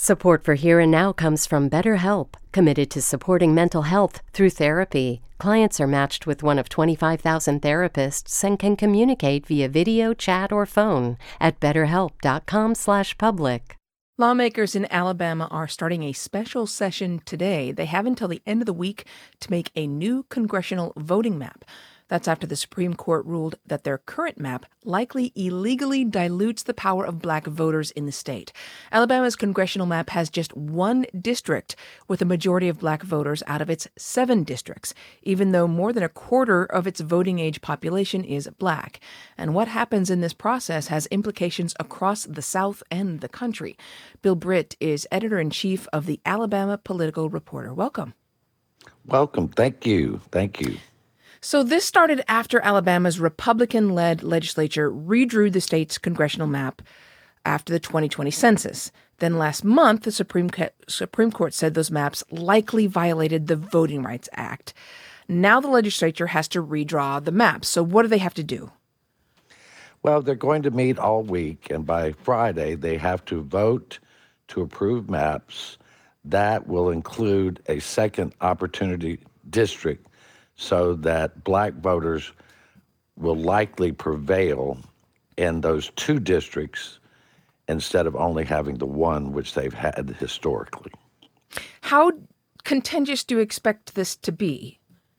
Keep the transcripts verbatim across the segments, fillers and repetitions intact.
Support for Here and Now comes from BetterHelp, committed to supporting mental health through therapy. Clients are matched with one of twenty-five thousand therapists and can communicate via video, chat, or phone at betterhelp.com slash public. Lawmakers in Alabama are starting a special session today. They have until the end of the week to make a new congressional voting map. That's after the Supreme Court ruled that their current map likely illegally dilutes the power of black voters in the state. Alabama's congressional map has just one district with a majority of black voters out of its seven districts, even though more than a quarter of its voting age population is black. And what happens in this process has implications across the South and the country. Bill Britt is editor-in-chief of the Alabama Political Reporter. Welcome. Welcome. Thank you. Thank you. So this started after Alabama's Republican-led legislature redrew the state's congressional map after the twenty twenty census. Then last month, the Supreme, Supreme Court said those maps likely violated the Voting Rights Act. Now the legislature has to redraw the maps. So what do they have to do? Well, they're going to meet all week, and by Friday, they have to vote to approve maps. That will include a second opportunity district, so that black voters will likely prevail in those two districts instead of only having the one which they've had historically. How contentious do you expect this to be?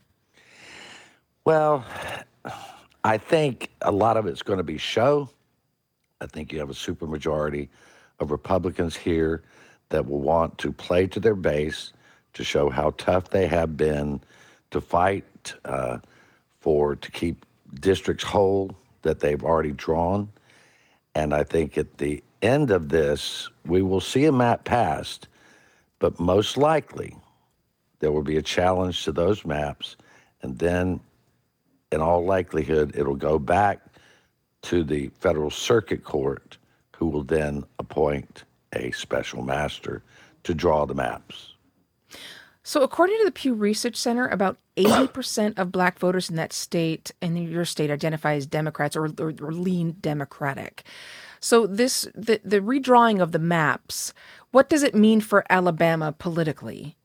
Well, I think a lot of it's going to be show. I think you have a supermajority of Republicans here that will want to play to their base to show how tough they have been to fight uh, for, to keep districts whole that they've already drawn. And I think at the end of this, we will see a map passed, but most likely there will be a challenge to those maps. And then in all likelihood, it'll go back to the Federal Circuit Court, who will then appoint a special master to draw the maps. So according to the Pew Research Center, about eighty percent of black voters in that state, and your state, identify as Democrats or, or, or lean Democratic. So this the, the redrawing of the maps, what does it mean for Alabama politically?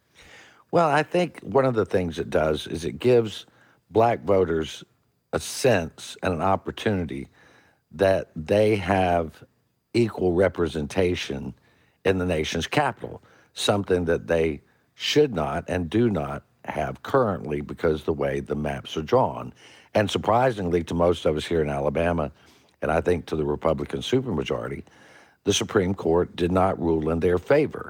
Well, I think one of the things it does is it gives black voters a sense and an opportunity that they have equal representation in the nation's capital, something that they should not and do not have currently because the way the maps are drawn. And surprisingly to most of us here in Alabama, and I think to the Republican supermajority, the Supreme Court did not rule in their favor.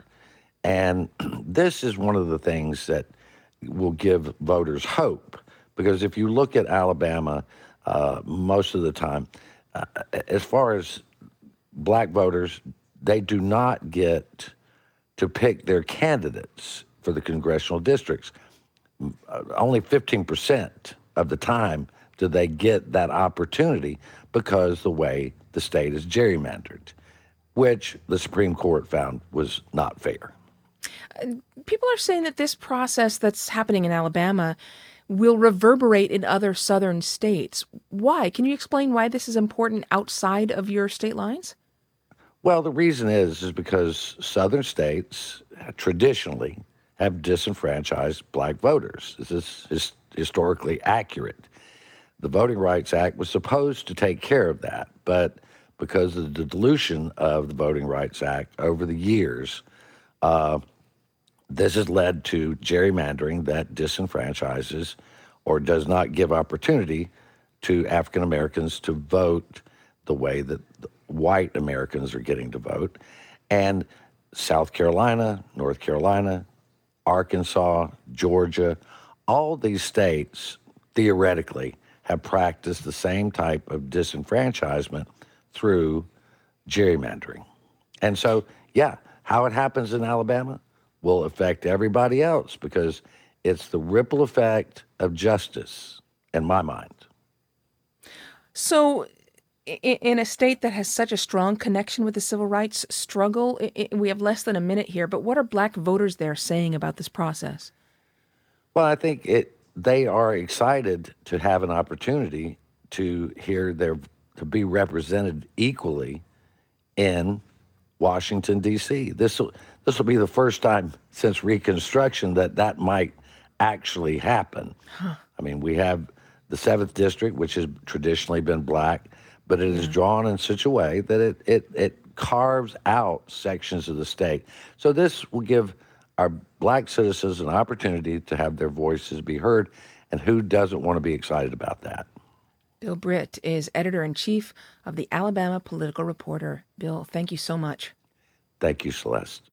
And this is one of the things that will give voters hope, because if you look at Alabama, uh, most of the time, uh, as far as black voters, they do not get to pick their candidates for the congressional districts. Uh, only fifteen percent of the time do they get that opportunity because the way the state is gerrymandered, which the Supreme Court found was not fair. Uh, people are saying that this process that's happening in Alabama will reverberate in other southern states. Why? Can you explain why this is important outside of your state lines? Well, the reason is, is because southern states traditionally have disenfranchised black voters. This is his, historically accurate. The Voting Rights Act was supposed to take care of that, but because of the dilution of the Voting Rights Act over the years, uh, this has led to gerrymandering that disenfranchises or does not give opportunity to African Americans to vote the way that white Americans are getting to vote. And South Carolina, North Carolina, Arkansas, Georgia, all these states theoretically have practiced the same type of disenfranchisement through gerrymandering. And so, yeah, how it happens in Alabama will affect everybody else because it's the ripple effect of justice, in my mind. So in a state that has such a strong connection with the civil rights struggle, we have less than a minute here, but what are black voters there saying about this process? Well, I think it they are excited to have an opportunity to hear their to be represented equally in Washington, D C. This will this will be the first time since Reconstruction that that might actually happen. Huh. I mean, we have the seventh District, which has traditionally been black, but it yeah. is drawn in such a way that it, it, it carves out sections of the state. So this will give our black citizens an opportunity to have their voices be heard, and who doesn't want to be excited about that? Bill Britt is editor-in-chief of the Alabama Political Reporter. Bill, thank you so much. Thank you, Celeste.